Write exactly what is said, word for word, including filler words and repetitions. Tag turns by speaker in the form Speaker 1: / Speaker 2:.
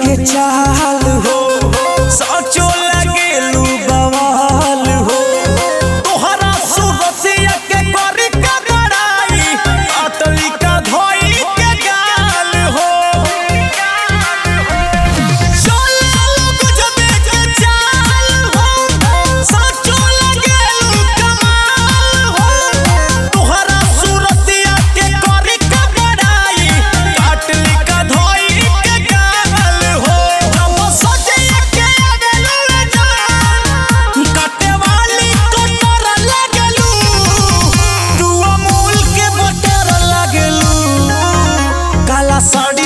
Speaker 1: के चाल हो सचो लगेलू बवाल हो तोहरा सूरतिया के करी का बड़ाई अतली का धोई के गाल हो चले लोग जबे के चाल हो सचो लगेलू कमाल हो तोहरा सूरतिया के करी का बड़ाई अतली का धोई के गाल हो जब सजिया के आवेलू जान काटे वाली कोटर लगलू तू अमूल के बटर लगलू काला साड़ी